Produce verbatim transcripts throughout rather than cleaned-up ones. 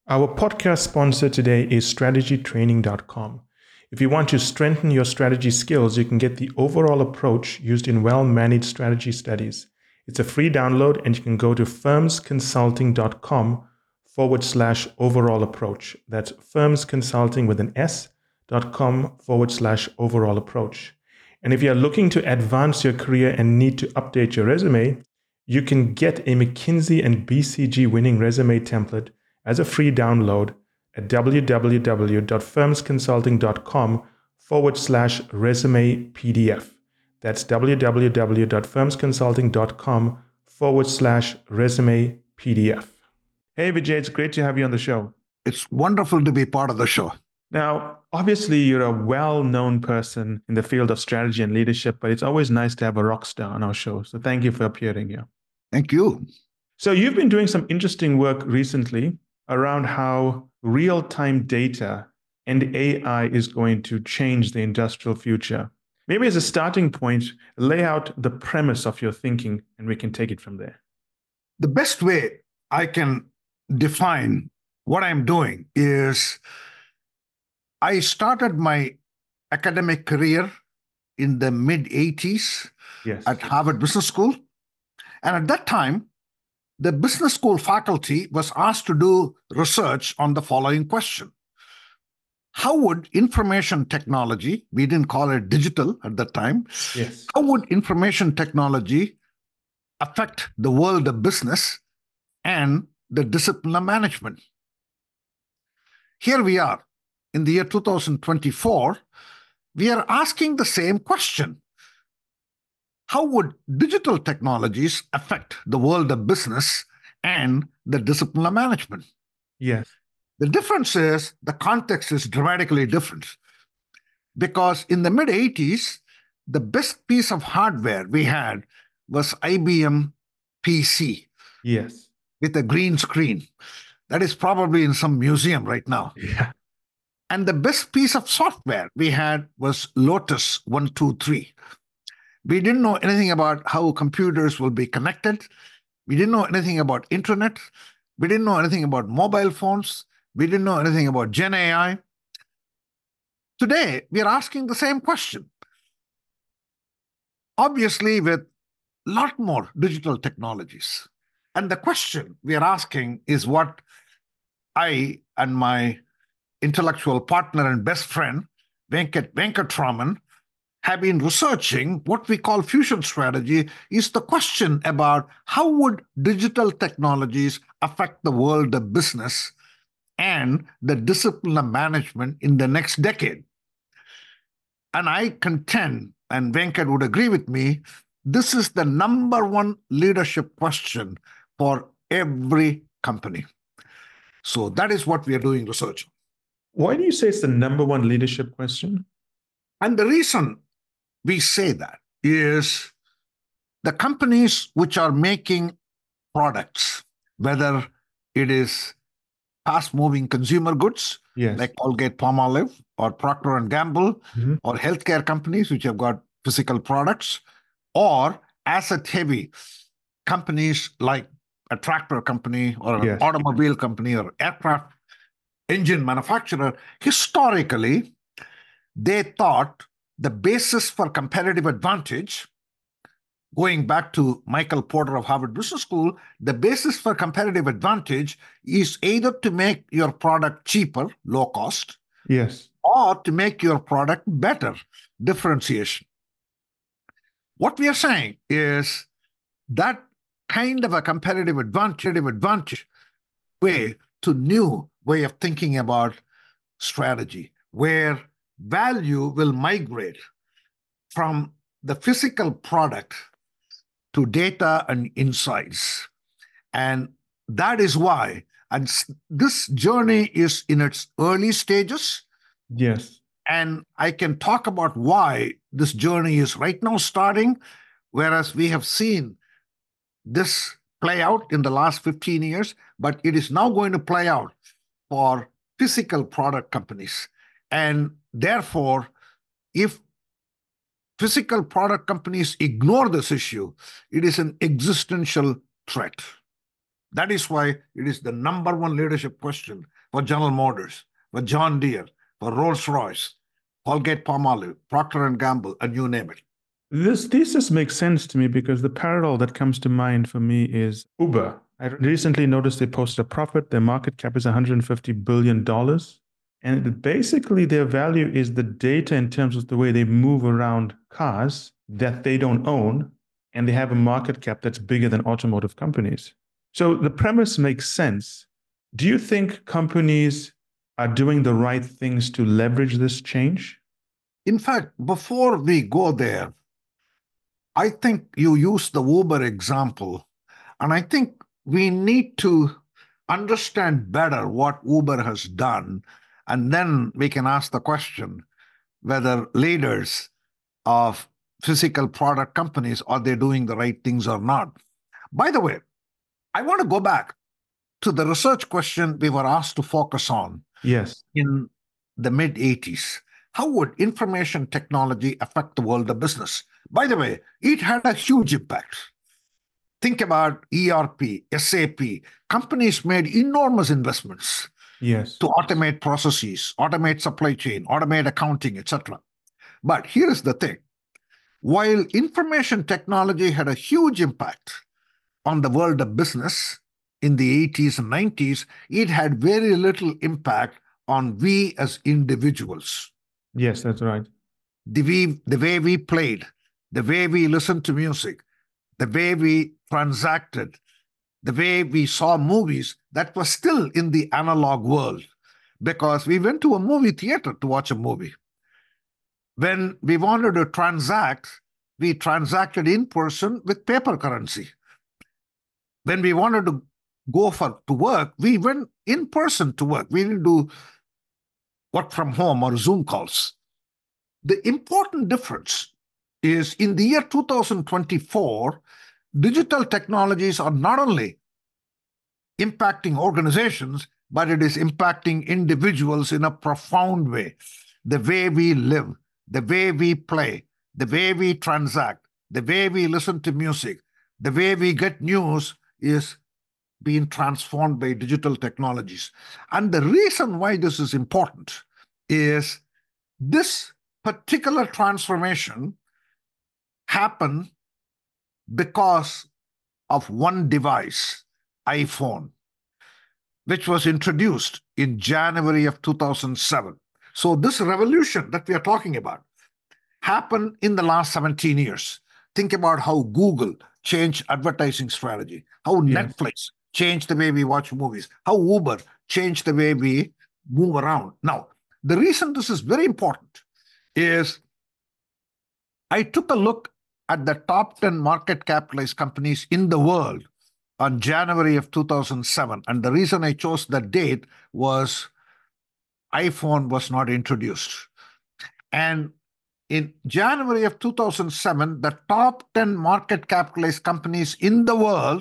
Our podcast sponsor today is strategy training dot com. If you want to strengthen your strategy skills, you can get the overall approach used in well-managed strategy studies. It's a free download, and you can go to firms consulting dot com forward slash overall approach. That's firms consulting with an S dot com forward slash overall approach. And if you're looking to advance your career and need to update your resume, you can get a McKinsey and B C G winning resume template as a free download at w w w dot firms consulting dot com forward slash resume P D F. That's w w w dot firms consulting dot com forward slash resume P D F. Hey, Vijay, it's great to have you on the show. It's wonderful to be part of the show. Now, obviously, you're a well-known person in the field of strategy and leadership, but it's always nice to have a rock star on our show. So thank you for appearing here. Thank you. So you've been doing some interesting work recently around how real-time data and A I is going to change the industrial future. Maybe as a starting point, lay out the premise of your thinking, and we can take it from there. The best way I can define what I'm doing is I started my academic career in the mid eighties Yes. at Harvard Business School. And at that time, the business school faculty was asked to do research on the following question. How would information technology, we didn't call it digital at that time, Yes. how would information technology affect the world of business and the discipline of management? Here we are in the year two thousand twenty-four, we are asking the same question. How would digital technologies affect the world of business and the discipline of management? Yes. The difference is the context is dramatically different, because in the mid eighties, the best piece of hardware we had was I B M P C. Yes. With a green screen. That is probably in some museum right now. Yeah. And the best piece of software we had was Lotus one two three. We didn't know anything about how computers will be connected. We didn't know anything about internet. We didn't know anything about mobile phones. We didn't know anything about Gen A I. Today, we are asking the same question. Obviously, with a lot more digital technologies. And the question we are asking is what I and my intellectual partner and best friend, Venkat Venkatraman, have been researching. What we call fusion strategy is the question about how would digital technologies affect the world of business and the discipline of management in the next decade. And I contend, and Venkat would agree with me, this is the number one leadership question for every company. So that is what we are doing research. Why do you say it's the number one leadership question? And the reason we say that is the companies which are making products, whether it is fast-moving consumer goods, Yes. like Colgate-Palmolive or Procter and Gamble, Mm-hmm. or healthcare companies which have got physical products, or asset-heavy companies like a tractor company or an Yes. automobile company or aircraft engine manufacturer, historically, they thought the basis for competitive advantage, going back to Michael Porter of Harvard Business School, the basis for competitive advantage is either to make your product cheaper, low cost, Yes. or to make your product better, differentiation. What we are saying is that kind of a competitive advantage, advantage way to new way of thinking about strategy, where value will migrate from the physical product to data and insights. And that is why, and this journey is in its early stages. Yes. And I can talk about why this journey is right now starting, whereas we have seen this play out in the last fifteen years, but it is now going to play out for physical product companies. And therefore, if physical product companies ignore this issue, it is an existential threat. That is why it is the number one leadership question for General Motors, for John Deere, for Rolls-Royce, Colgate-Palmolive, Procter and Gamble, and you name it. This thesis makes sense to me because the parallel that comes to mind for me is Uber. I recently noticed they posted a profit. Their market cap is one hundred fifty billion dollars. And basically their value is the data in terms of the way they move around cars that they don't own. And they have a market cap that's bigger than automotive companies. So the premise makes sense. Do you think companies are doing the right things to leverage this change? In fact, before we go there, I think you used the Uber example, and I think we need to understand better what Uber has done, and then we can ask the question whether leaders of physical product companies, are they doing the right things or not? By the way, I want to go back to the research question we were asked to focus on. Yes. In the mid eighties. How would information technology affect the world of business? By the way, it had a huge impact. Think about E R P, S A P. Companies made enormous investments yes. to automate processes, automate supply chain, automate accounting, et cetera. But here is the thing. While information technology had a huge impact on the world of business in the eighties and nineties, it had very little impact on we as individuals. Yes, that's right. The, we, the way we played, the way we listened to music, the way we transacted, the way we saw movies, that was still in the analog world because we went to a movie theater to watch a movie. When we wanted to transact, we transacted in person with paper currency. When we wanted to go for to work, we went in person to work. We didn't do work from home or Zoom calls. The important difference is in the year two thousand twenty-four, digital technologies are not only impacting organizations, but it is impacting individuals in a profound way. The way we live, the way we play, the way we transact, the way we listen to music, the way we get news is being transformed by digital technologies. And the reason why this is important is this particular transformation happened because of one device, iPhone, which was introduced in January of two thousand seven. So this revolution that we are talking about happened in the last seventeen years. Think about how Google changed advertising strategy, how yes. Netflix changed the way we watch movies, how Uber changed the way we move around. Now, the reason this is very important is I took a look at the top ten market capitalized companies in the world on January of two thousand seven. And the reason I chose that date was iPhone was not introduced. And in January of two thousand seven, the top ten market capitalized companies in the world,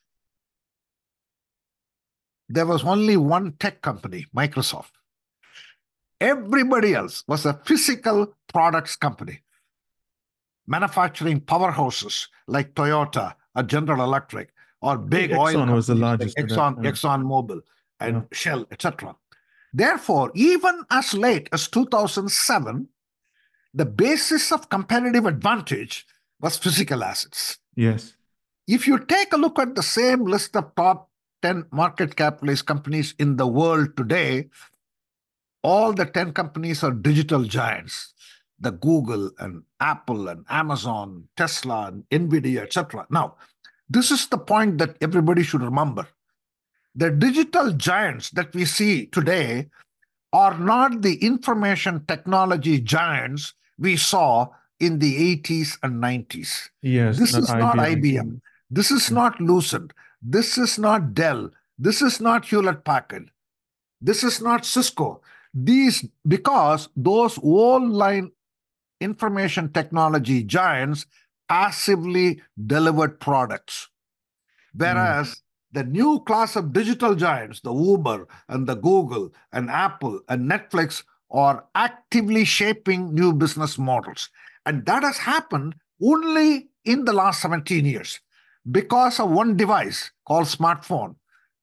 there was only one tech company, Microsoft. Everybody else was a physical products company. Manufacturing powerhouses like Toyota or General Electric or big oil Exxon was the largest. Like Exxon, that, yeah. ExxonMobil and yeah. Shell, et cetera. Therefore, even as late as two thousand seven, the basis of competitive advantage was physical assets. Yes. If you take a look at the same list of top ten market capitalized companies in the world today, all the ten companies are digital giants. The Google and Apple and Amazon, Tesla and NVIDIA, et cetera. Now, this is the point that everybody should remember. The digital giants that we see today are not the information technology giants we saw in the eighties and nineties. Yes, this not is not I B M. I B M. This is not Lucent. This is not Dell. This is not Hewlett-Packard. This is not Cisco. These, because those old line information technology giants passively delivered products. Whereas mm. the new class of digital giants, the Uber and the Google and Apple and Netflix, are actively shaping new business models. And that has happened only in the last seventeen years because of one device called smartphone,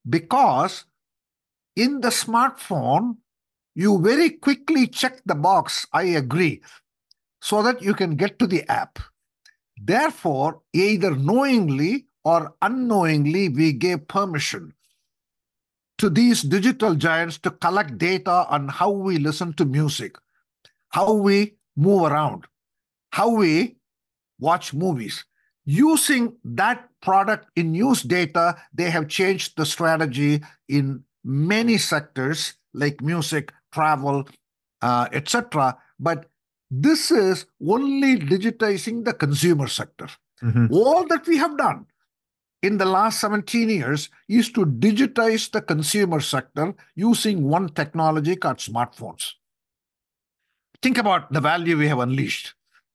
Because in the smartphone, you very quickly check the box, I agree, so that you can get to the app. Therefore, either knowingly or unknowingly, we gave permission to these digital giants to collect data on how we listen to music, how we move around, how we watch movies. Using that product in use data, they have changed the strategy in many sectors like music, travel, uh, et cetera. But this is only digitizing the consumer sector. Mm-hmm. All that we have done in the last seventeen years is to digitize the consumer sector using one technology called smartphones. Think about the value we have unleashed.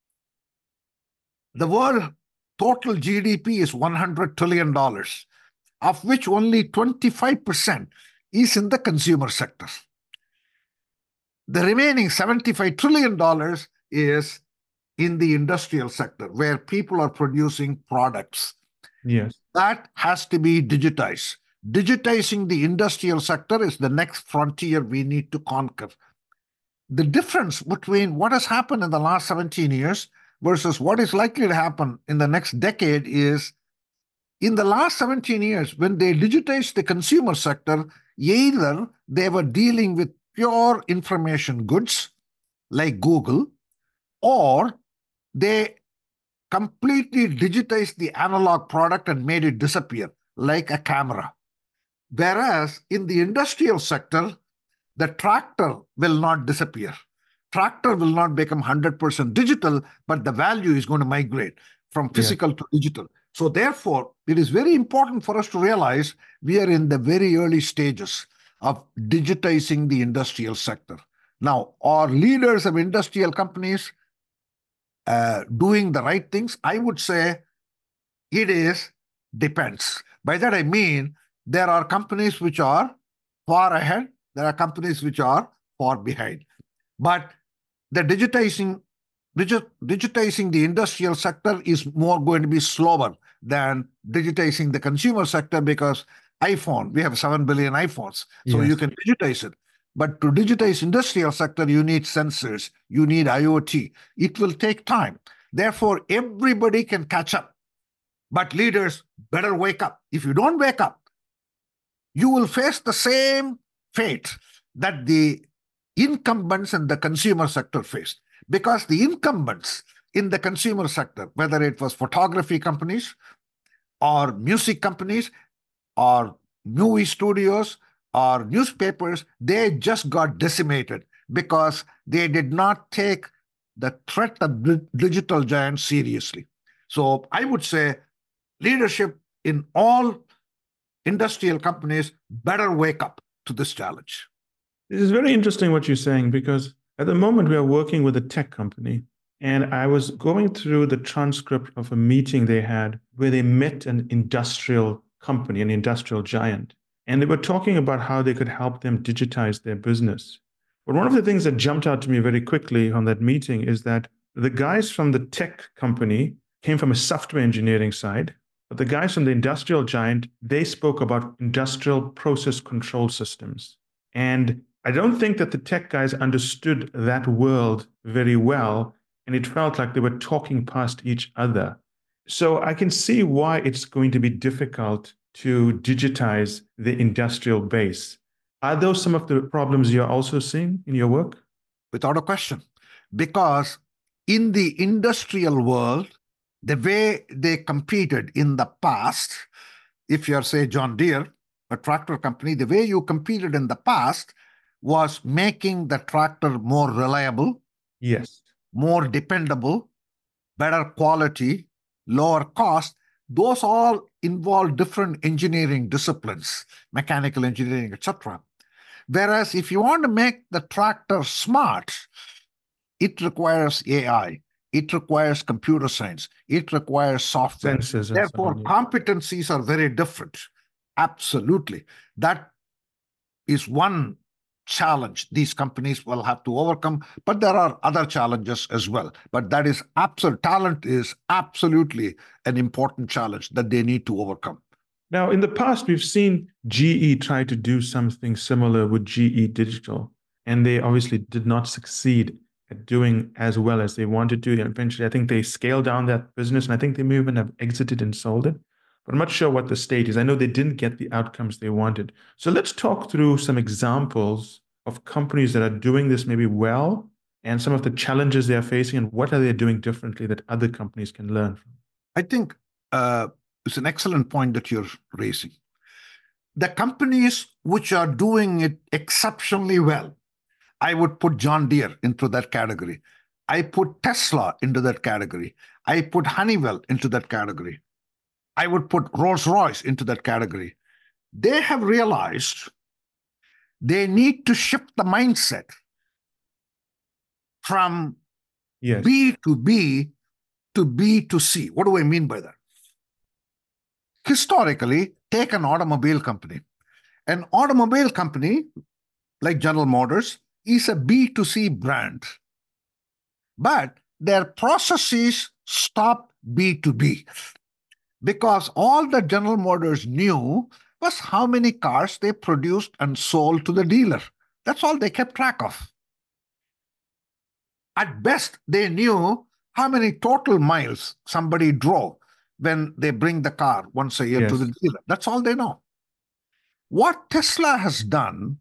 The world total G D P is one hundred trillion dollars, of which only twenty-five percent is in the consumer sector. The remaining seventy-five trillion dollars is in the industrial sector, where people are producing products. Yes. That has to be digitized. Digitizing the industrial sector is the next frontier we need to conquer. The difference between what has happened in the last seventeen years versus what is likely to happen in the next decade is, in the last seventeen years, when they digitized the consumer sector, either they were dealing with pure information goods like Google, or they completely digitized the analog product and made it disappear like a camera. Whereas in the industrial sector, the tractor will not disappear. Tractor will not become one hundred percent digital, but the value is going to migrate from physical yeah. to digital. So therefore, it is very important for us to realize we are in the very early stages of digitizing the industrial sector. Now, are leaders of industrial companies uh, doing the right things? I would say it is depends. By that I mean, there are companies which are far ahead. There are companies which are far behind. But the digitizing, digi- digitizing the industrial sector is more going to be slower than digitizing the consumer sector, because iPhone, we have seven billion iPhones, so yes. you can digitize it. But to digitize industrial sector, you need sensors, you need IoT. It will take time. Therefore, everybody can catch up. But leaders better wake up. If you don't wake up, you will face the same fate that the incumbents in the consumer sector faced. Because the incumbents in the consumer sector, whether it was photography companies or music companies or movie studios or newspapers, they just got decimated because they did not take the threat of digital giants seriously. So I would say leadership in all industrial companies better wake up to this challenge. This is very interesting what you're saying, because at the moment we are working with a tech company, and I was going through the transcript of a meeting they had where they met an industrial company, an industrial giant, and they were talking about how they could help them digitize their business. But one of the things that jumped out to me very quickly on that meeting is that the guys from the tech company came from a software engineering side, but the guys from the industrial giant, they spoke about industrial process control systems. And I don't think that the tech guys understood that world very well, and it felt like they were talking past each other. So I can see why it's going to be difficult to digitize the industrial base. Are those some of the problems you're also seeing in your work? Without a question. Because in the industrial world, the way they competed in the past, if you're, say, John Deere, a tractor company, the way you competed in the past was making the tractor more reliable, yes, more dependable, better quality, lower cost. Those all involve different engineering disciplines, mechanical engineering, et cetera. Whereas if you want to make the tractor smart, it requires A I, it requires computer science, it requires software. Sensors. Therefore, competencies are very different. Absolutely. That is one challenge these companies will have to overcome, but there are other challenges as well. But that is absolute talent is absolutely an important challenge that they need to overcome. Now, in the past, we've seen G E try to do something similar with G E Digital, and they obviously did not succeed at doing as well as they wanted to. And eventually, I think they scaled down that business, and I think they may even have exited and sold it. But I'm not sure what the state is. I know they didn't get the outcomes they wanted. So let's talk through some examples of companies that are doing this maybe well, and some of the challenges they are facing, and what are they doing differently that other companies can learn from. I think uh, it's an excellent point that you're raising. The companies which are doing it exceptionally well, I would put John Deere into that category. I put Tesla into that category. I put Honeywell into that category. I would put Rolls-Royce into that category. They have realized they need to shift the mindset from Yes. B to B to B to C. What do I mean by that? Historically, take an automobile company. An automobile company, like General Motors, is a B to C brand. But their processes stop B to B. Because all that General Motors knew was how many cars they produced and sold to the dealer. That's all they kept track of. At best, they knew how many total miles somebody drove when they bring the car once a year Yes. to the dealer. That's all they know. What Tesla has done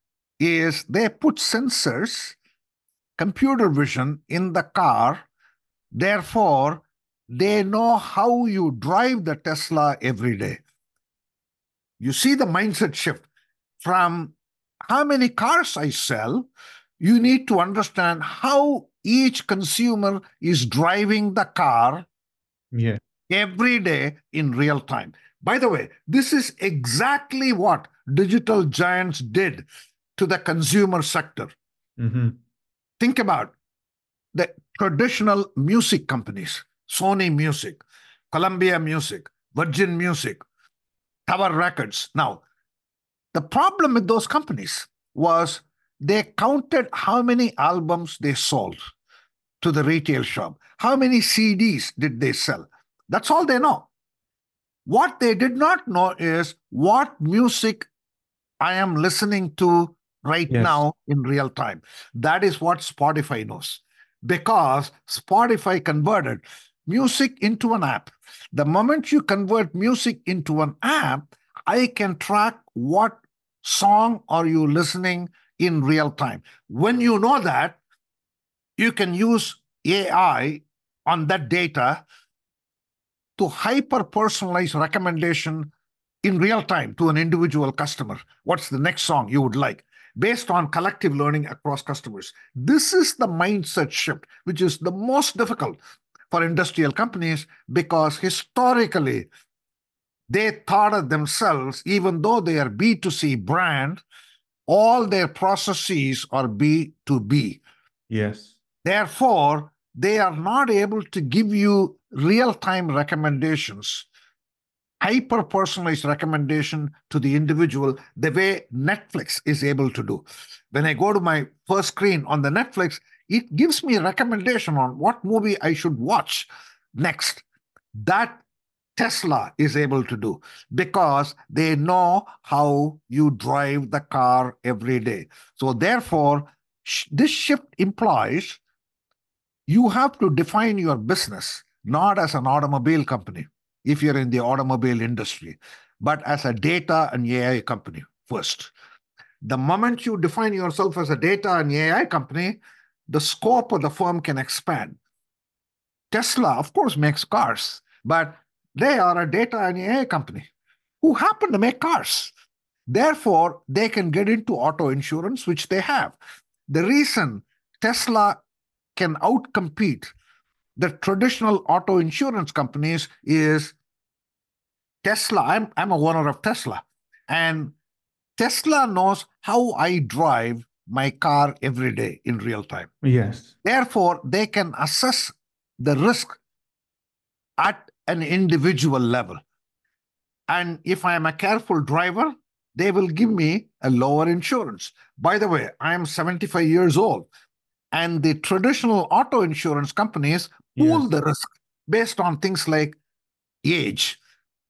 is they put sensors, computer vision in the car. Therefore, they know how you drive the Tesla every day. You see the mindset shift from how many cars I sell. You need to understand how each consumer is driving the car Yeah. every day in real time. By the way, this is exactly what digital giants did to the consumer sector. Mm-hmm. Think about the traditional music companies, Sony Music, Columbia Music, Virgin Music, Tower Records. Now, the problem with those companies was they counted how many albums they sold to the retail shop. How many C Ds did they sell? That's all they know. What they did not know is what music I am listening to right Yes. now in real time. That is what Spotify knows, because Spotify converted music into an app. The moment you convert music into an app, I can track what song are you listening in real time. When you know that, you can use A I on that data to hyper-personalize recommendation in real time to an individual customer. What's the next song you would like? Based on collective learning across customers. This is the mindset shift, which is the most difficult for industrial companies, because historically, they thought of themselves, even though they are B to C brand, all their processes are B to B. Yes. Therefore, they are not able to give you real-time recommendations, hyper-personalized recommendation to the individual, the way Netflix is able to do. When I go to my first screen on the Netflix, it gives me a recommendation on what movie I should watch next. That Tesla is able to do, because they know how you drive the car every day. So therefore, sh- this shift implies you have to define your business not as an automobile company, if you're in the automobile industry, but as a data and A I company first. The moment you define yourself as a data and A I company, the scope of the firm can expand. Tesla, of course, makes cars, but they are a data and A I company who happen to make cars. Therefore, they can get into auto insurance, which they have. The reason Tesla can outcompete the traditional auto insurance companies is Tesla. I'm, I'm a owner of Tesla, and Tesla knows how I drive my car every day in real time. Yes. Therefore, they can assess the risk at an individual level. And if I am a careful driver, they will give me a lower insurance. By the way, I am seventy-five years old, and the traditional auto insurance companies pool Yes. the risk based on things like age,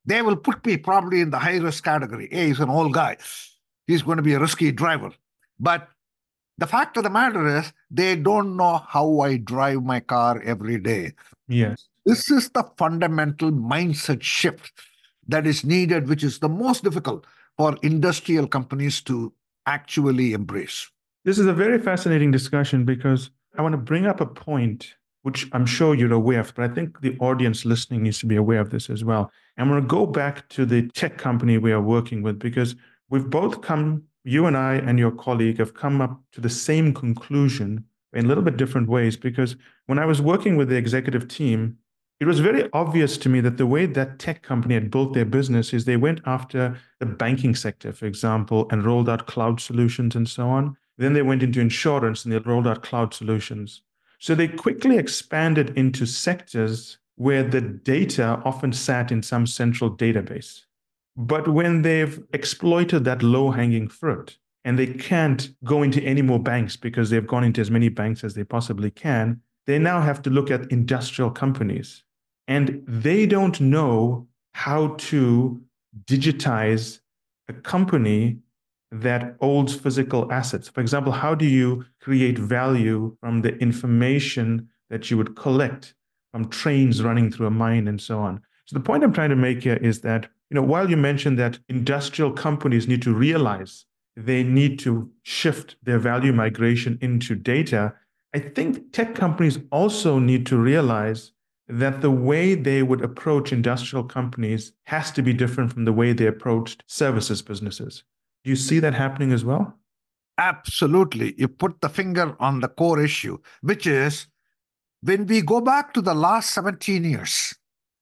They will put me probably in the high risk category. Hey, he's an old guy. He's going to be a risky driver. But the fact of the matter is, they don't know how I drive my car every day. Yes. This is the fundamental mindset shift that is needed, which is the most difficult for industrial companies to actually embrace. This is a very fascinating discussion because I want to bring up a point which I'm sure you're aware of, but I think the audience listening needs to be aware of this as well. I'm going to go back to the tech company we are working with because we've both come, you and I and your colleague have come up to the same conclusion in a little bit different ways, because when I was working with the executive team, it was very obvious to me that the way that tech company had built their business is they went after the banking sector, for example, and rolled out cloud solutions and so on. Then they went into insurance and they rolled out cloud solutions. So they quickly expanded into sectors where the data often sat in some central database. But when they've exploited that low-hanging fruit and they can't go into any more banks because they've gone into as many banks as they possibly can, they now have to look at industrial companies. And they don't know how to digitize a company that holds physical assets. For example, how do you create value from the information that you would collect from trains running through a mine and so on? So the point I'm trying to make here is that, you know, while you mentioned that industrial companies need to realize they need to shift their value migration into data, I think tech companies also need to realize that the way they would approach industrial companies has to be different from the way they approached services businesses. Do you see that happening as well? Absolutely. You put the finger on the core issue, which is when we go back to the last seventeen years,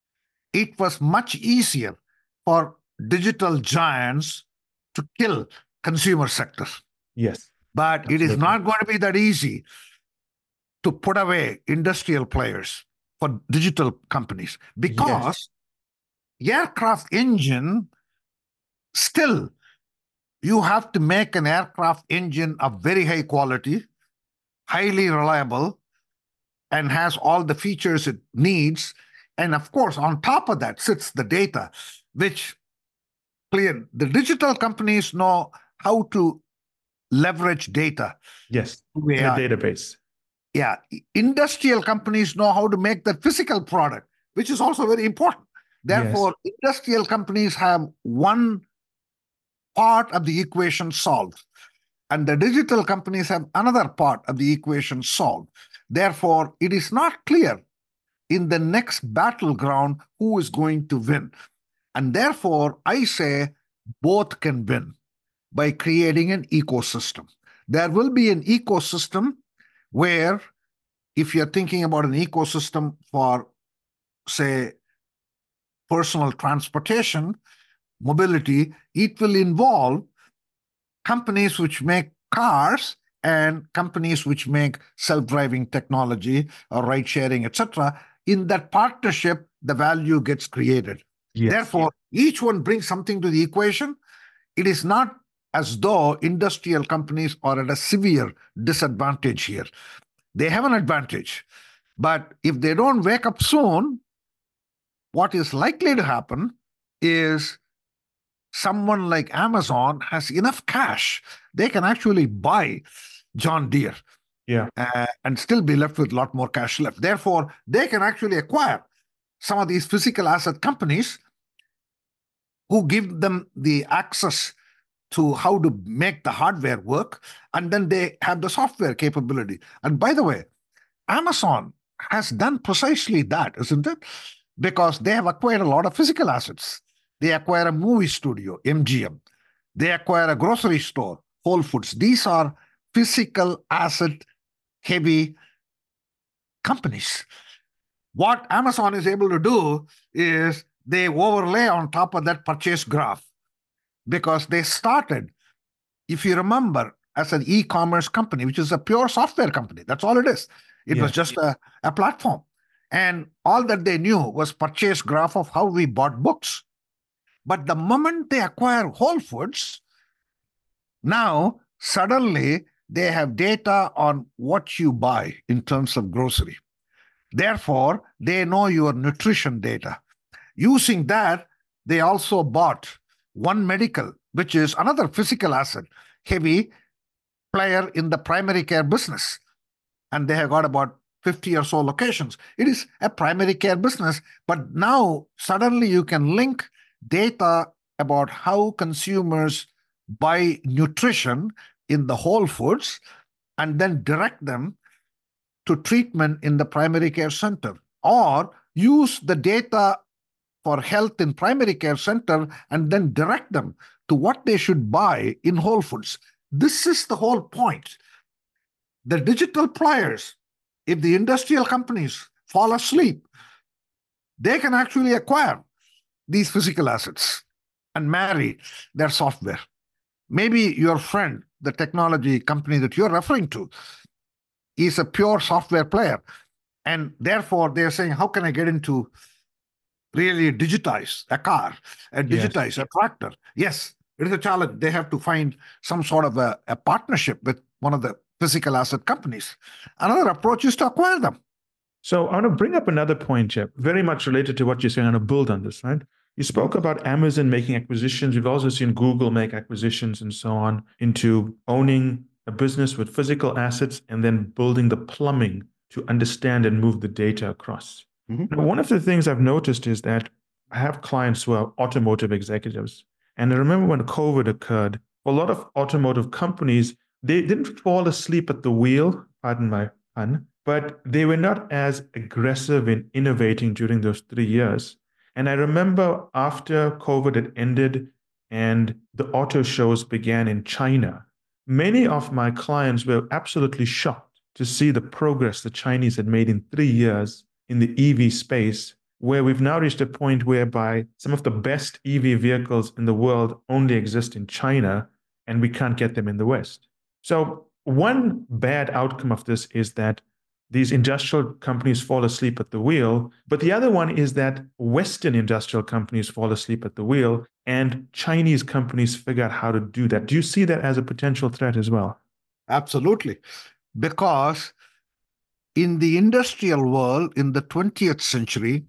it was much easier for digital giants to kill consumer sector. Yes. But Absolutely. It is not going to be that easy to put away industrial players for digital companies, because yes. aircraft engine, still, you have to make an aircraft engine of very high quality, highly reliable, and has all the features it needs. And of course, on top of that sits the data, which clear the digital companies know how to leverage data. Yes, in a database. Yeah, industrial companies know how to make the physical product, which is also very important. Therefore, yes. industrial companies have one part of the equation solved, and the digital companies have another part of the equation solved. Therefore, it is not clear in the next battleground who is going to win. And therefore, I say both can win by creating an ecosystem. There will be an ecosystem where, if you're thinking about an ecosystem for, say, personal transportation, mobility, it will involve companies which make cars and companies which make self-driving technology or ride-sharing, et cetera. In that partnership, the value gets created. Yes. Therefore, each one brings something to the equation. It is not as though industrial companies are at a severe disadvantage here. They have an advantage. But if they don't wake up soon, what is likely to happen is someone like Amazon has enough cash. They can actually buy John Deere yeah. uh, and still be left with a lot more cash left. Therefore, they can actually acquire some of these physical asset companies who give them the access to how to make the hardware work, and then they have the software capability. And by the way, Amazon has done precisely that, isn't it? Because they have acquired a lot of physical assets. They acquire a movie studio, M G M. They acquire a grocery store, Whole Foods. These are physical asset-heavy companies. What Amazon is able to do is they overlay on top of that purchase graph, because they started, if you remember, as an e-commerce company, which is a pure software company. That's all it is. It yeah. was just a, a platform. And all that they knew was purchase graph of how we bought books. But the moment they acquire Whole Foods, now suddenly they have data on what you buy in terms of grocery. Therefore, they know your nutrition data. Using that, They also bought One Medical, which is another physical asset, heavy player in the primary care business. And they have got about fifty or so locations. It is a primary care business, but now suddenly you can link data about how consumers buy nutrition in the Whole Foods and then direct them to treatment in the primary care center, or use the data for health in primary care center and then direct them to what they should buy in Whole Foods. This is the whole point. The digital players, if the industrial companies fall asleep, they can actually acquire these physical assets and marry their software. Maybe your friend, the technology company that you're referring to, is a pure software player. And therefore, they're saying, how can I get into really digitize a car, and digitize yes. a tractor? Yes, it is a challenge. They have to find some sort of a, a partnership with one of the physical asset companies. Another approach is to acquire them. So I want to bring up another point, Jeff, very much related to what you're saying. I want to build on this, right? You spoke about Amazon making acquisitions. We've also seen Google make acquisitions and so on into owning a business with physical assets and then building the plumbing to understand and move the data across. Mm-hmm. Now, one of the things I've noticed is that I have clients who are automotive executives. And I remember when COVID occurred, a lot of automotive companies, they didn't fall asleep at the wheel, pardon my pun, but they were not as aggressive in innovating during those three years. And I remember after COVID had ended and the auto shows began in China, many of my clients were absolutely shocked to see the progress the Chinese had made in three years in the E V space, where we've now reached a point whereby some of the best E V vehicles in the world only exist in China, and we can't get them in the West. So one bad outcome of this is that these industrial companies fall asleep at the wheel, but the other one is that Western industrial companies fall asleep at the wheel and Chinese companies figure out how to do that. Do you see that as a potential threat as well? Absolutely. Because in the industrial world, in the twentieth century,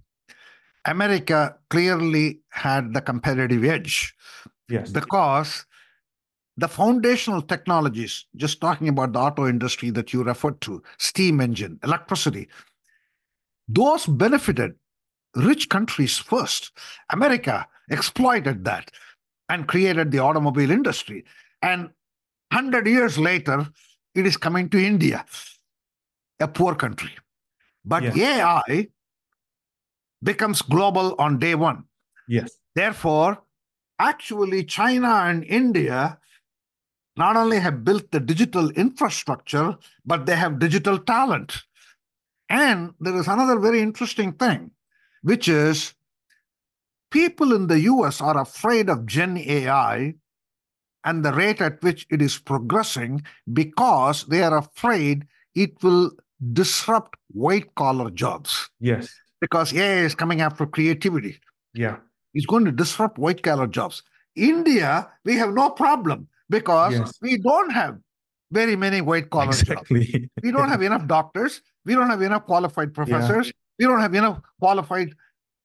America clearly had the competitive edge. Yes. Because the foundational technologies, just talking about the auto industry that you referred to, steam engine, electricity, those benefited rich countries first. America exploited that and created the automobile industry. And one hundred years later, it is coming to India, a poor country. But yes. A I becomes global on day one. Yes. Therefore, actually, China and India not only have built the digital infrastructure, but they have digital talent. And there is another very interesting thing, which is people in the U S are afraid of Gen A I and the rate at which it is progressing because they are afraid it will disrupt white-collar jobs. Yes. Because A I is coming after creativity. Yeah. It's going to disrupt white-collar jobs. India, we have no problem because yes. we don't have very many white-collar exactly. jobs. We don't have enough doctors. We don't have enough qualified professors. Yeah. We don't have enough qualified,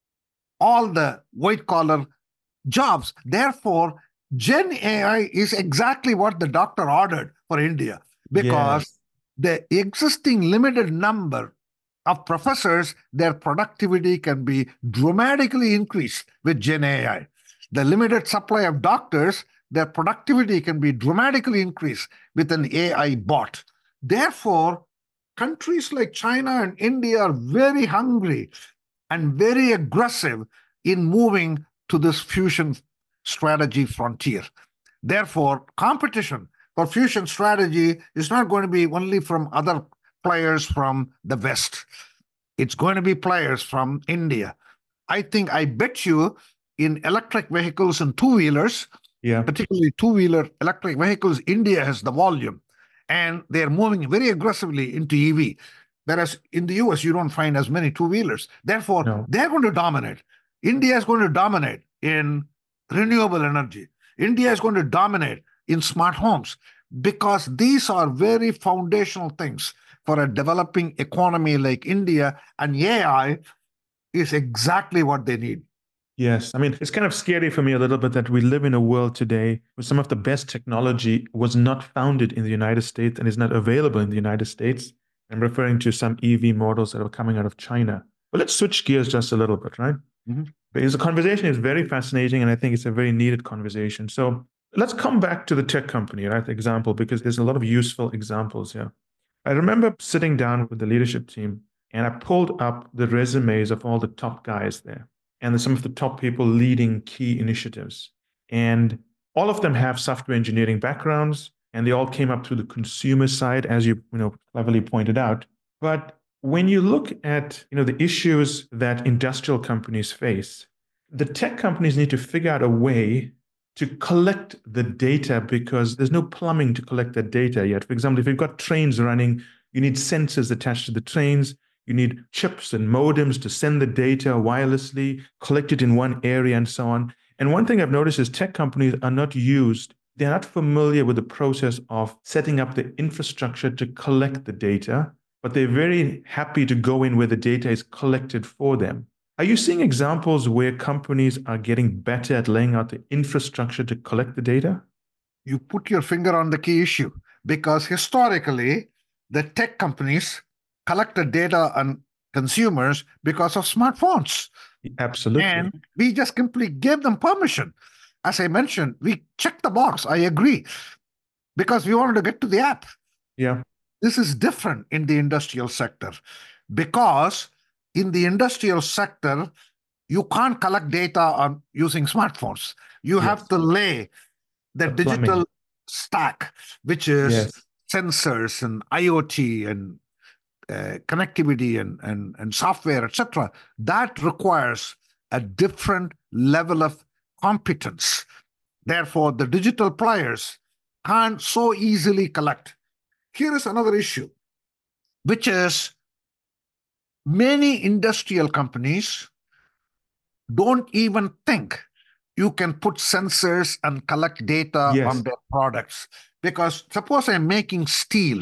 all the white-collar jobs. Therefore, Gen A I is exactly what the doctor ordered for India because yes. the existing limited number of professors, their productivity can be dramatically increased with Gen A I. The limited supply of doctors, their productivity can be dramatically increased with an A I bot. Therefore, countries like China and India are very hungry and very aggressive in moving to this fusion strategy frontier. Therefore, competition for fusion strategy is not going to be only from other players from the West. It's going to be players from India. I think, I bet you in electric vehicles and two-wheelers, yeah. particularly two-wheeler electric vehicles, India has the volume. And they're moving very aggressively into E V. Whereas in the U S, you don't find as many two-wheelers. Therefore, no. they're going to dominate. India is going to dominate in renewable energy. India is going to dominate in smart homes because these are very foundational things for a developing economy like India, and A I is exactly what they need. Yes. I mean, it's kind of scary for me a little bit that we live in a world today where some of the best technology was not founded in the United States and is not available in the United States. I'm referring to some E V models that are coming out of China. But let's switch gears just a little bit, right? Mm-hmm. Because the conversation is very fascinating and I think it's a very needed conversation. So let's come back to the tech company, right? Example, because there's a lot of useful examples here. I remember sitting down with the leadership team and I pulled up the resumes of all the top guys there and some of the top people leading key initiatives. And all of them have software engineering backgrounds and they all came up through the consumer side, as you, you know, cleverly pointed out. But when you look at, you know, the issues that industrial companies face, the tech companies need to figure out a way to collect the data because there's no plumbing to collect that data yet. For example, if you've got trains running, you need sensors attached to the trains. You need chips and modems to send the data wirelessly, collect it in one area, and so on. And one thing I've noticed is tech companies are not used, they're not familiar with the process of setting up the infrastructure to collect the data, but they're very happy to go in where the data is collected for them. Are you seeing examples where companies are getting better at laying out the infrastructure to collect the data? You put your finger on the key issue because historically, the tech companies collected data on consumers because of smartphones. Absolutely. And we just simply gave them permission. As I mentioned, we checked the box. I agree. Because we wanted to get to the app. Yeah. This is different in the industrial sector because in the industrial sector, you can't collect data on using smartphones. You yes. have to lay the, the digital plumbing. stack, which is yes. sensors and IoT and uh, connectivity and, and, and software, et cetera. That requires a different level of competence. Therefore, the digital players can't so easily collect. Here is another issue, which is many industrial companies don't even think you can put sensors and collect data yes. on their products. Because suppose I'm making steel.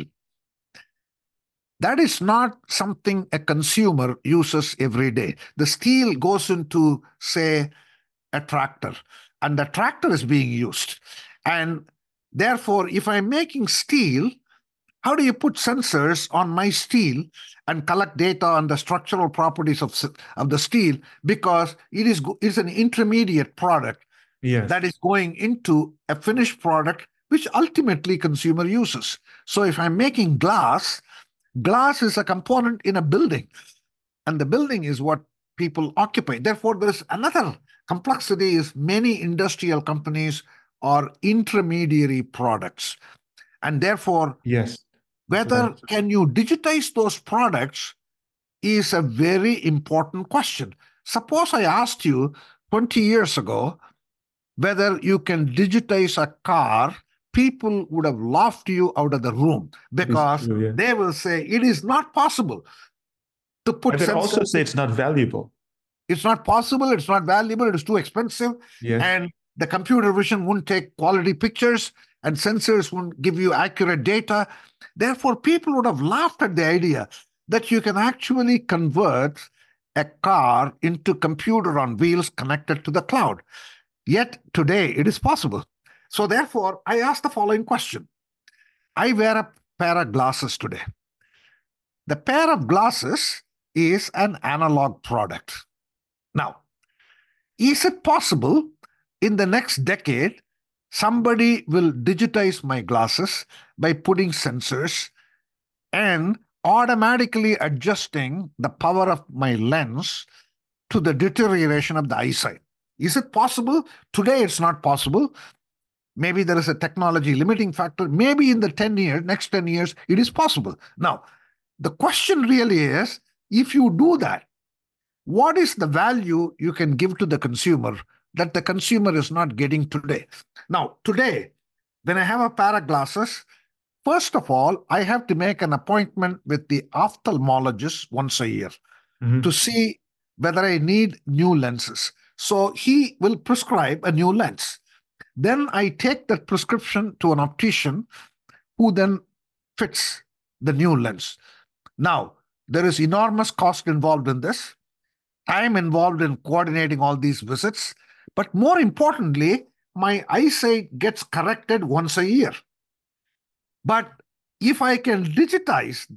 That is not something a consumer uses every day. The steel goes into, say, a tractor, and the tractor is being used. And therefore, if I'm making steel, how do you put sensors on my steel and collect data on the structural properties of, of the steel? Because it is it's an intermediate product yes. that is going into a finished product, which ultimately consumer uses. So if I'm making glass, glass is a component in a building, and the building is what people occupy. Therefore, there's another complexity is many industrial companies are intermediary products. And therefore, yes. whether can you digitize those products is a very important question. Suppose I asked you twenty years ago whether you can digitize a car, people would have laughed you out of the room because true, yeah. they will say it is not possible to put sensors. I could also say it's not valuable. It's not possible, it's not valuable, it is too expensive, yes. and the computer vision won't take quality pictures, and sensors won't give you accurate data. Therefore, people would have laughed at the idea that you can actually convert a car into computer on wheels connected to the cloud. Yet today, it is possible. So therefore, I ask the following question. I wear a pair of glasses today. The pair of glasses is an analog product. Now, is it possible in the next decade, somebody will digitize my glasses by putting sensors and automatically adjusting the power of my lens to the deterioration of the eyesight? Is it possible? Today, it's not possible. Maybe there is a technology limiting factor. Maybe in the ten years, next ten years, it is possible. Now, the question really is, if you do that, what is the value you can give to the consumer that the consumer is not getting today? Now, today, when I have a pair of glasses, first of all, I have to make an appointment with the ophthalmologist once a year mm-hmm. to see whether I need new lenses. So he will prescribe a new lens. Then I take that prescription to an optician who then fits the new lens. Now, there is enormous cost involved in this. time involved in coordinating all these visits. But more importantly, my eyesight gets corrected once a year. But if I can digitize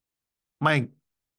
my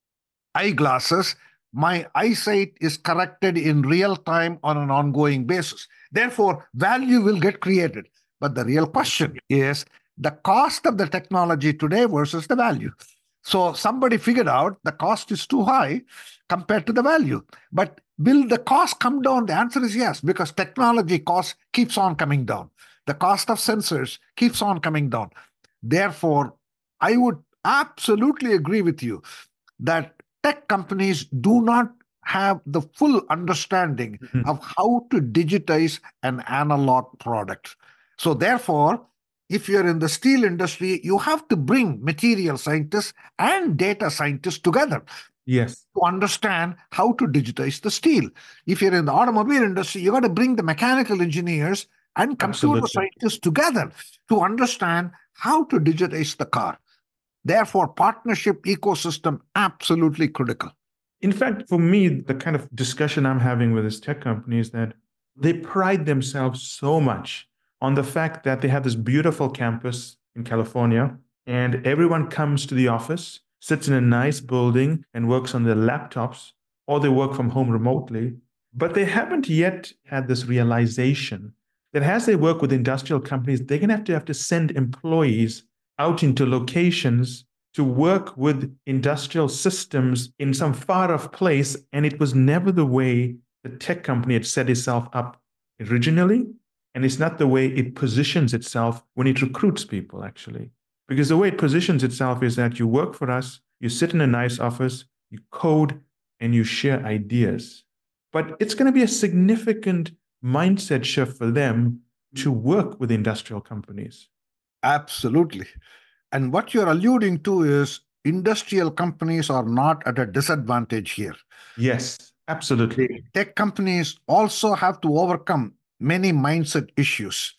eyeglasses, my eyesight is corrected in real time on an ongoing basis. Therefore, value will get created. But the real question is the cost of the technology today versus the value. So somebody figured out the cost is too high compared to the value. But will the cost come down? The answer is yes, because technology cost keeps on coming down. The cost of sensors keeps on coming down. Therefore, I would absolutely agree with you that tech companies do not have the full understanding Mhm. of how to digitize an analog product. So therefore, if you're in the steel industry, you have to bring material scientists and data scientists together Yes, to understand how to digitize the steel. If you're in the automobile industry, you got to bring the mechanical engineers and computer absolutely. scientists together to understand how to digitize the car. Therefore, partnership ecosystem absolutely critical. In fact, for me, the kind of discussion I'm having with this tech company is that they pride themselves so much on the fact that they have this beautiful campus in California, and everyone comes to the office, sits in a nice building, and works on their laptops, or they work from home remotely. But they haven't yet had this realization that as they work with industrial companies, they're going to have to have to send employees out into locations to work with industrial systems in some far off place. And it was never the way the tech company had set itself up originally. And it's not the way it positions itself when it recruits people, actually. Because the way it positions itself is that you work for us, you sit in a nice office, you code, and you share ideas. But it's going to be a significant mindset shift for them to work with industrial companies. Absolutely. And what you're alluding to is industrial companies are not at a disadvantage here. Yes, absolutely. The tech companies also have to overcome many mindset issues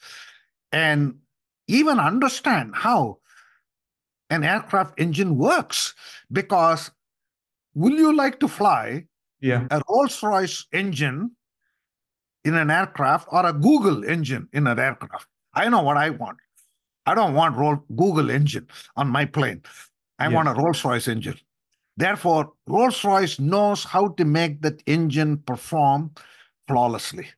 and even understand how an aircraft engine works. Because will you like to fly Yeah. a Rolls-Royce engine in an aircraft or a Google engine in an aircraft? I know what I want. I don't want Roll- Google engine on my plane. I want a Yes. Rolls-Royce engine. Therefore, Rolls-Royce knows how to make that engine perform flawlessly.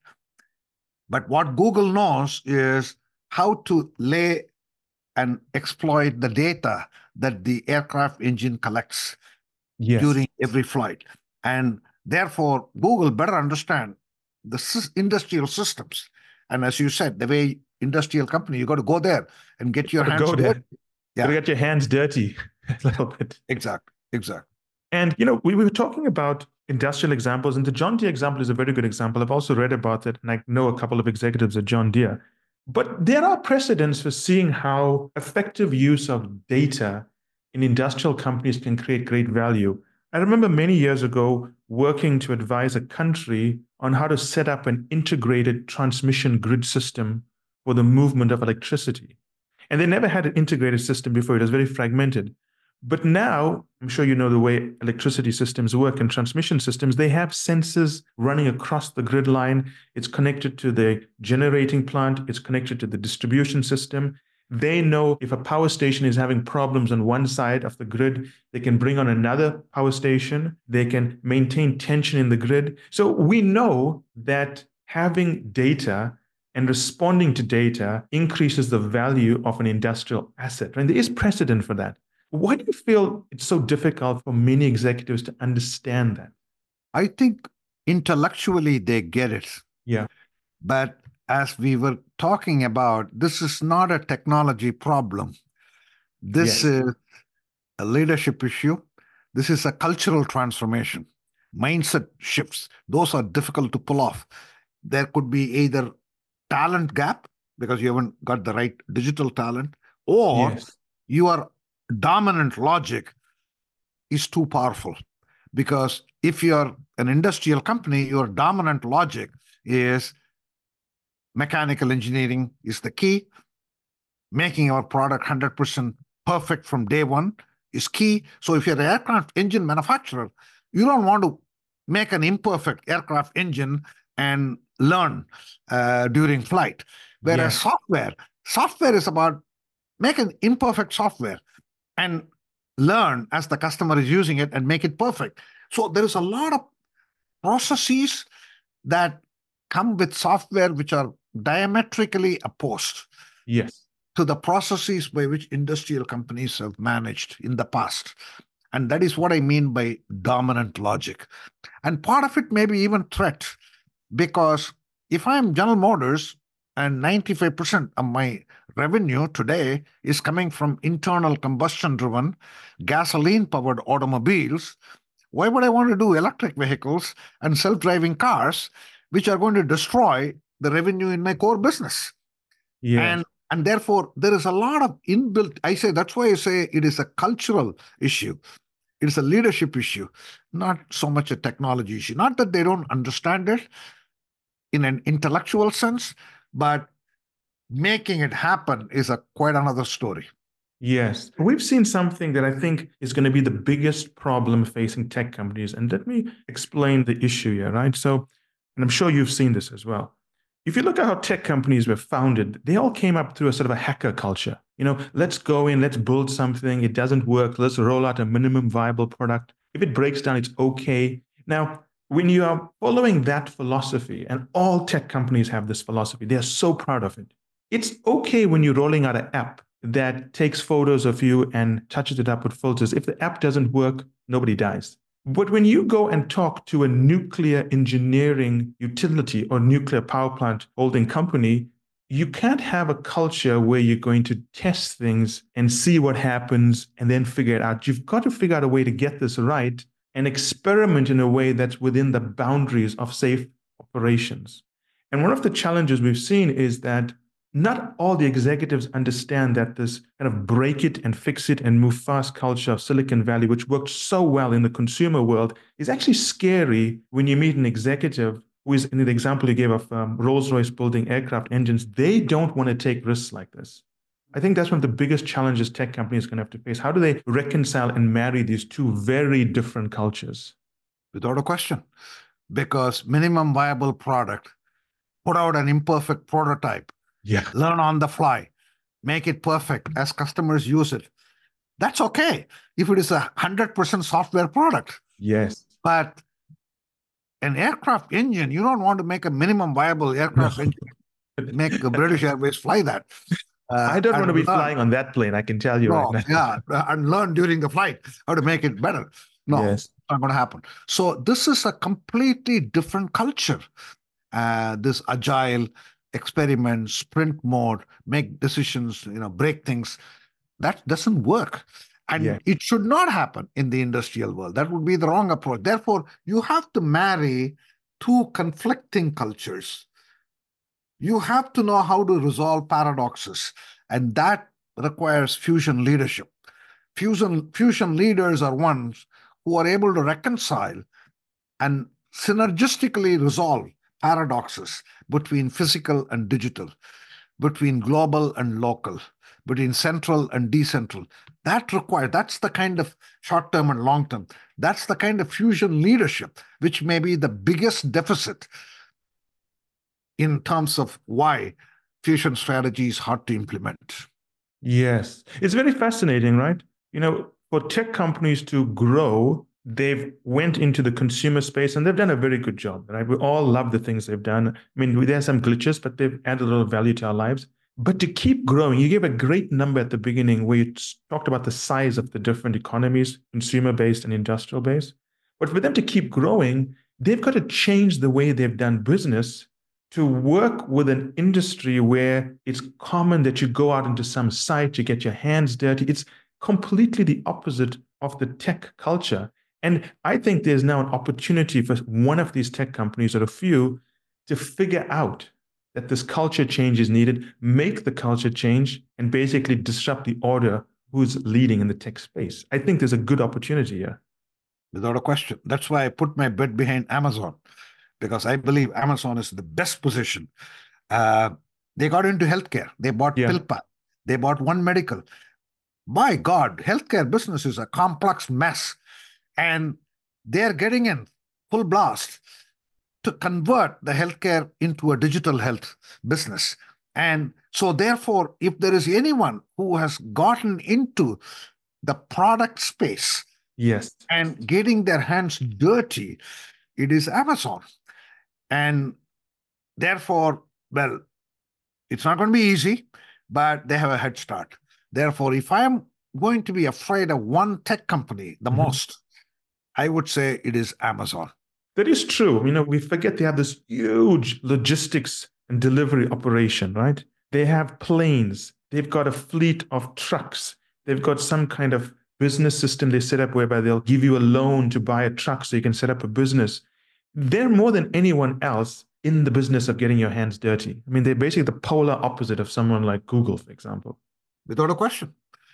But what Google knows is how to lay and exploit the data that the aircraft engine collects Yes. during every flight. And therefore, Google better understand the sys- industrial systems. And as you said, the way industrial company, you got to go there and get your Gotta hands go dirty. there. Gotta Yeah, get your hands dirty a little bit. exactly, exactly. And you know, we, we were talking about industrial examples, and the John Deere example is a very good example. I've also read about it, and I know a couple of executives at John Deere. But there are precedents for seeing how effective use of data in industrial companies can create great value. I remember many years ago working to advise a country on how to set up an integrated transmission grid system for the movement of electricity. And they never had an integrated system before, it was very fragmented. But now, I'm sure you know the way electricity systems work and transmission systems, they have sensors running across the grid line. It's connected to the generating plant, it's connected to the distribution system. They know if a power station is having problems on one side of the grid, they can bring on another power station. They can maintain tension in the grid. So we know that having data and responding to data increases the value of an industrial asset. And there is precedent for that. Why do you feel it's so difficult for many executives to understand that? I think intellectually they get it. Yeah. But as we were talking about, this is not a technology problem. This Yes. is a leadership issue. This is a cultural transformation. Mindset shifts. Those are difficult to pull off. There could be either talent gap because you haven't got the right digital talent, or Yes. your dominant logic is too powerful. Because if you're an industrial company, your dominant logic is mechanical engineering is the key. Making our product one hundred percent perfect from day one is key. So if you're an aircraft engine manufacturer, you don't want to make an imperfect aircraft engine and learn uh, during flight. Whereas Yes. software, software is about make an imperfect software and learn as the customer is using it and make it perfect. So there is a lot of processes that come with software which are diametrically opposed Yes. to the processes by which industrial companies have managed in the past. And that is what I mean by dominant logic. And part of it may be even threat, because if I'm General Motors and ninety-five percent of my revenue today is coming from internal combustion driven, gasoline powered automobiles, why would I want to do electric vehicles and self driving cars, which are going to destroy the revenue in my core business? Yes. And and therefore, there is a lot of inbuilt, I say, that's why I say it is a cultural issue. It is a leadership issue, not so much a technology issue. Not that they don't understand it in an intellectual sense, but making it happen is a quite another story. Yes. We've seen something that I think is going to be the biggest problem facing tech companies. And let me explain the issue here, right? So, and I'm sure you've seen this as well. If you look at how tech companies were founded, they all came up through a sort of a hacker culture. You know, let's go in, let's build something. It doesn't work. Let's roll out a minimum viable product. If it breaks down, it's okay. Now, when you are following that philosophy, and all tech companies have this philosophy, they're so proud of it. It's okay when you're rolling out an app that takes photos of you and touches it up with filters. If the app doesn't work, nobody dies. But when you go and talk to a nuclear engineering utility or nuclear power plant holding company, you can't have a culture where you're going to test things and see what happens and then figure it out. You've got to figure out a way to get this right and experiment in a way that's within the boundaries of safe operations. And one of the challenges we've seen is that not all the executives understand that this kind of break it and fix it and move fast culture of Silicon Valley, which worked so well in the consumer world, is actually scary when you meet an executive who is, in the example you gave of um, Rolls-Royce building aircraft engines. They don't want to take risks like this. I think that's one of the biggest challenges tech companies are going to have to face. How do they reconcile and marry these two very different cultures? Without a question. Because minimum viable product, put out an imperfect prototype, Yeah. learn on the fly, make it perfect as customers use it. That's okay if it is a one hundred percent software product. Yes. But an aircraft engine, you don't want to make a minimum viable aircraft No. engine, make British Airways fly that. Uh, I don't want to be learn. flying on that plane, I can tell you no, right now. Yeah, and learn during the flight how to make it better. No, Yes. it's not going to happen. So this is a completely different culture. Uh, this agile experiment, sprint mode, make decisions, you know, break things, that doesn't work. And Yeah. it should not happen in the industrial world. That would be the wrong approach. Therefore, you have to marry two conflicting cultures. You have to know how to resolve paradoxes, and that requires fusion leadership. Fusion, fusion leaders are ones who are able to reconcile and synergistically resolve paradoxes between physical and digital, between global and local, between central and decentral. That requires, that's the kind of short-term and long-term. That's the kind of fusion leadership, which may be the biggest deficit in terms of why fusion strategy is hard to implement. Yes. It's very fascinating, right? You know, for tech companies to grow, they've went into the consumer space and they've done a very good job, right? We all love the things they've done. I mean, there's some glitches, but they've added a lot of value to our lives. But to keep growing, you gave a great number at the beginning where you talked about the size of the different economies, consumer-based and industrial-based. But for them to keep growing, they've got to change the way they've done business to work with an industry where it's common that you go out into some site, you get your hands dirty. It's completely the opposite of the tech culture. And I think there's now an opportunity for one of these tech companies or a few to figure out that this culture change is needed, make the culture change, and basically disrupt the order who's leading in the tech space. I think there's a good opportunity here. Without a question. That's why I put my bet behind Amazon, because I believe Amazon is the best position. Uh, they got into healthcare. They bought Yeah. PillPal. They bought One Medical. My God, healthcare business is a complex mess. And they're getting in full blast to convert the healthcare into a digital health business. And so therefore, if there is anyone who has gotten into the product space Yes. and getting their hands dirty, it is Amazon. And therefore, well, it's not going to be easy, but they have a head start. Therefore, if I am going to be afraid of one tech company the mm-hmm. most, I would say it is Amazon. That is true. You know, we forget they have this huge logistics and delivery operation, right? They have planes. They've got a fleet of trucks. They've got some kind of business system they set up whereby they'll give you a loan to buy a truck so you can set up a business. They're more than anyone else in the business of getting your hands dirty. I mean, they're basically the polar opposite of someone like Google, for example. Without a question.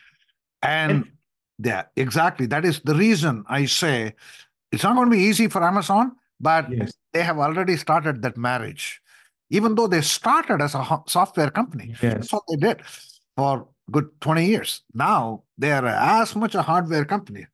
And, and yeah, exactly. That is the reason I say it's not going to be easy for Amazon, but yes. they have already started that marriage. Even though they started as a software company, yes. that's what they did for good twenty years. Now they are as much a hardware company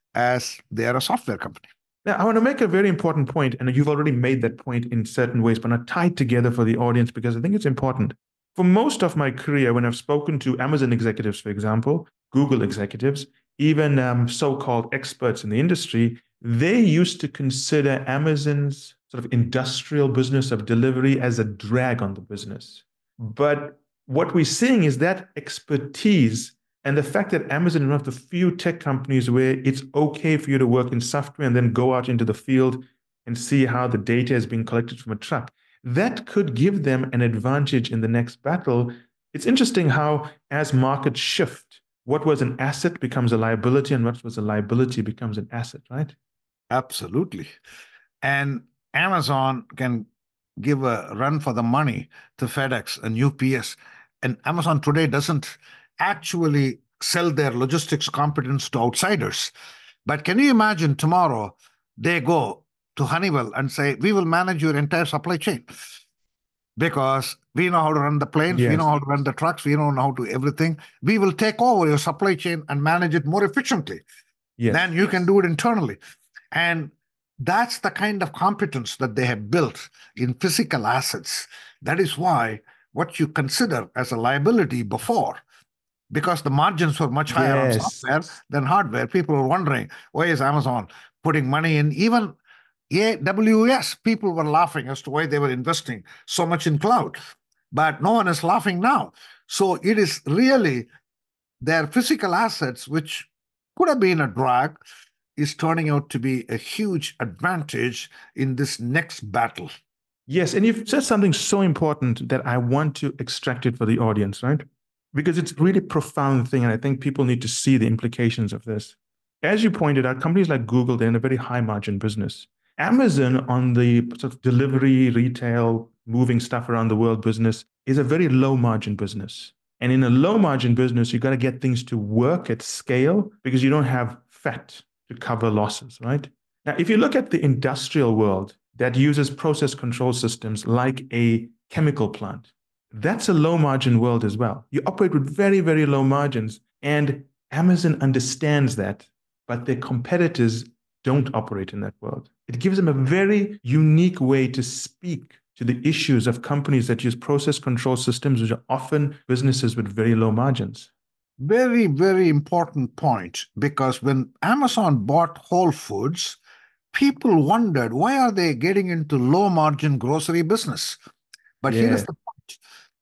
as they are a software company. Now, I want to make a very important point, and you've already made that point in certain ways, but I tie it together for the audience because I think it's important. For most of my career, when I've spoken to Amazon executives, for example, Google executives, even um, so-called experts in the industry, they used to consider Amazon's sort of industrial business of delivery as a drag on the business. But what we're seeing is that expertise and the fact that Amazon is one of the few tech companies where it's okay for you to work in software and then go out into the field and see how the data is being collected from a truck, that could give them an advantage in the next battle. It's interesting how as markets shift, what was an asset becomes a liability and what was a liability becomes an asset, right? Absolutely. And Amazon can give a run for the money to FedEx and U P S. And Amazon today doesn't actually sell their logistics competence to outsiders. But can you imagine tomorrow they go to Honeywell and say, we will manage your entire supply chain because we know how to run the planes, yes. we know how to run the trucks, we know how to everything. We will take over your supply chain and manage it more efficiently. Yes. Then you can do it internally. And that's the kind of competence that they have built in physical assets. That is why what you consider as a liability before, because the margins were much higher yes. on software than hardware, people were wondering, why is Amazon putting money in? Even A W S, people were laughing as to why they were investing so much in cloud. But no one is laughing now. So it is really their physical assets, which could have been a drag, is turning out to be a huge advantage in this next battle. Yes, and you've said something so important that I want to extract it for the audience, right? Because it's really a profound thing, and I think people need to see the implications of this. As you pointed out, companies like Google, they're in a very high margin business. Amazon on the sort of delivery, retail, moving stuff around the world business is a very low margin business. And in a low margin business, you got to get things to work at scale because you don't have fat to cover losses, right? Now, if you look at the industrial world that uses process control systems like a chemical plant, that's a low margin world as well. You operate with very, very low margins, and Amazon understands that, but their competitors don't operate in that world. It gives them a very unique way to speak to the issues of companies that use process control systems, which are often businesses with very low margins. Very, very important point, because when Amazon bought Whole Foods, people wondered, why are they getting into low margin grocery business? But yeah. Here's the point.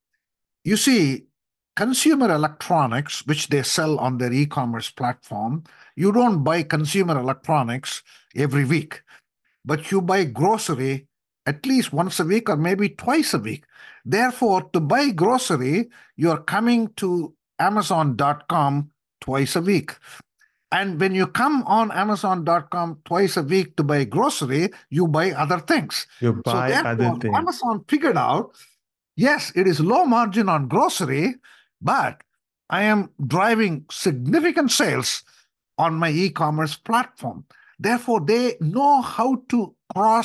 You see, consumer electronics, which they sell on their e-commerce platform, you don't buy consumer electronics every week, but you buy grocery at least once a week or maybe twice a week. Therefore, to buy grocery, you're coming to Amazon dot com twice a week. And when you come on Amazon dot com twice a week to buy grocery, you buy other things. You buy so other things. Amazon figured out, yes, it is low margin on grocery, but I am driving significant sales on my e-commerce platform. Therefore, they know how to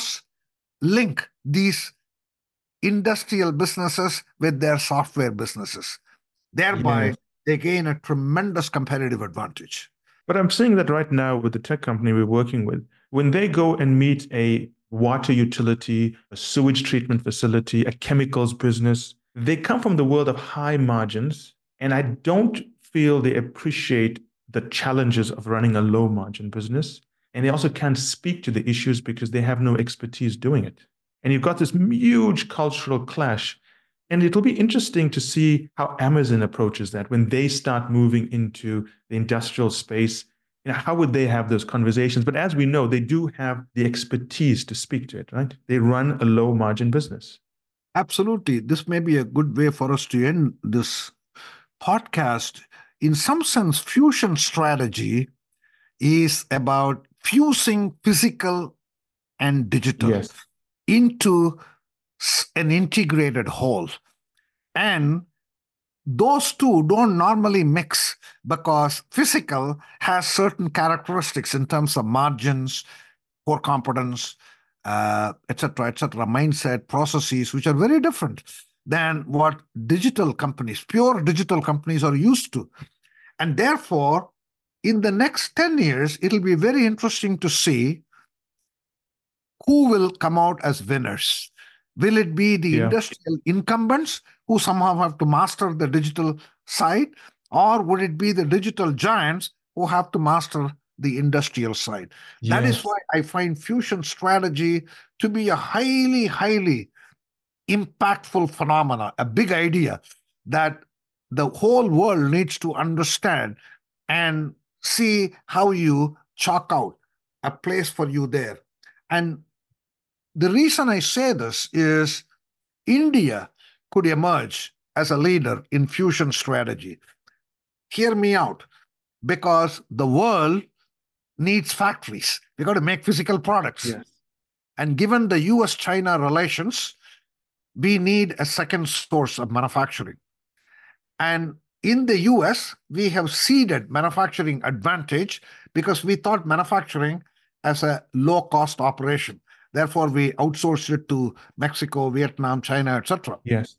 cross-link these industrial businesses with their software businesses. Thereby, yeah. they gain a tremendous competitive advantage. But I'm seeing that right now with the tech company we're working with, when they go and meet a water utility, a sewage treatment facility, a chemicals business, they come from the world of high margins. And I don't feel they appreciate the challenges of running a low margin business. And they also can't speak to the issues because they have no expertise doing it. And you've got this huge cultural clash. And it'll be interesting to see how Amazon approaches that when they start moving into the industrial space. You know, how would they have those conversations? But as we know, they do have the expertise to speak to it, right? They run a low margin business. Absolutely. This may be a good way for us to end this podcast. In some sense, fusion strategy is about fusing physical and digital Yes. into an integrated whole. And those two don't normally mix because physical has certain characteristics in terms of margins, core competence, uh, et cetera, et cetera, mindset, processes, which are very different than what digital companies, pure digital companies are used to. And therefore, in the next ten years, it'll be very interesting to see who will come out as winners. Will it be the Yeah. industrial incumbents who somehow have to master the digital side, or would it be the digital giants who have to master the industrial side? That is Yes. why I find fusion strategy to be a highly, highly impactful phenomena, a big idea that the whole world needs to understand and see how you chalk out a place for you there. And the reason I say this is India could emerge as a leader in fusion strategy. Hear me out, because the world needs factories. We got to make physical products. Yes. And given the U S China relations, we need a second source of manufacturing. And in the U S, we have ceded manufacturing advantage because we thought manufacturing as a low-cost operation. Therefore, we outsourced it to Mexico, Vietnam, China, et cetera. Yes.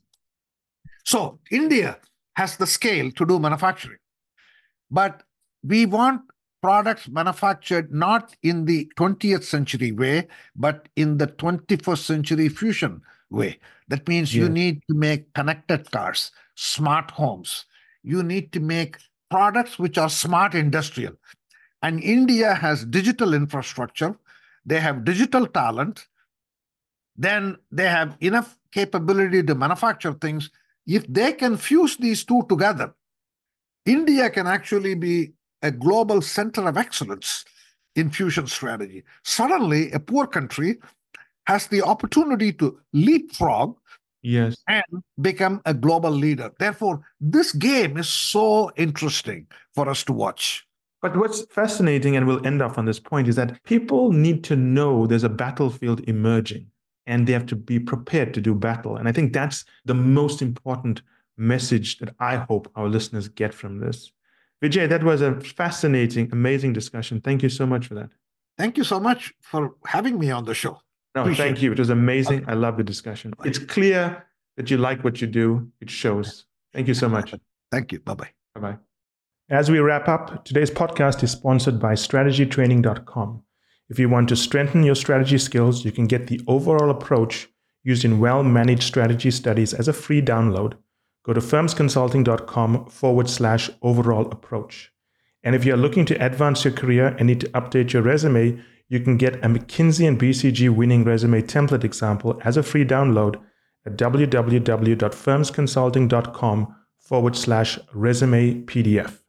So India has the scale to do manufacturing. But we want products manufactured not in the twentieth century way, but in the twenty-first century fusion way. That means you Yes. need to make connected cars, smart homes. You need to make products which are smart industrial. And India has digital infrastructure. They have digital talent. Then they have enough capability to manufacture things. If they can fuse these two together, India can actually be a global center of excellence in fusion strategy. Suddenly, a poor country has the opportunity to leapfrog Yes. and become a global leader. Therefore, this game is so interesting for us to watch. But what's fascinating, and we'll end off on this point, is that people need to know there's a battlefield emerging and they have to be prepared to do battle. And I think that's the most important message that I hope our listeners get from this. Vijay, that was a fascinating, amazing discussion. Thank you so much for that. Thank you so much for having me on the show. No, Appreciate thank it. you. It was amazing. I love the discussion. It's clear that you like what you do. It shows. Thank you so much. Thank you. Bye-bye. Bye-bye. As we wrap up, today's podcast is sponsored by strategy training dot com. If you want to strengthen your strategy skills, you can get the overall approach used in well-managed strategy studies as a free download. Go to firms consulting dot com forward slash overall approach. And if you're looking to advance your career and need to update your resume, you can get a McKinsey and B C G winning resume template example as a free download at w w w dot firms consulting dot com forward slash resume P D F.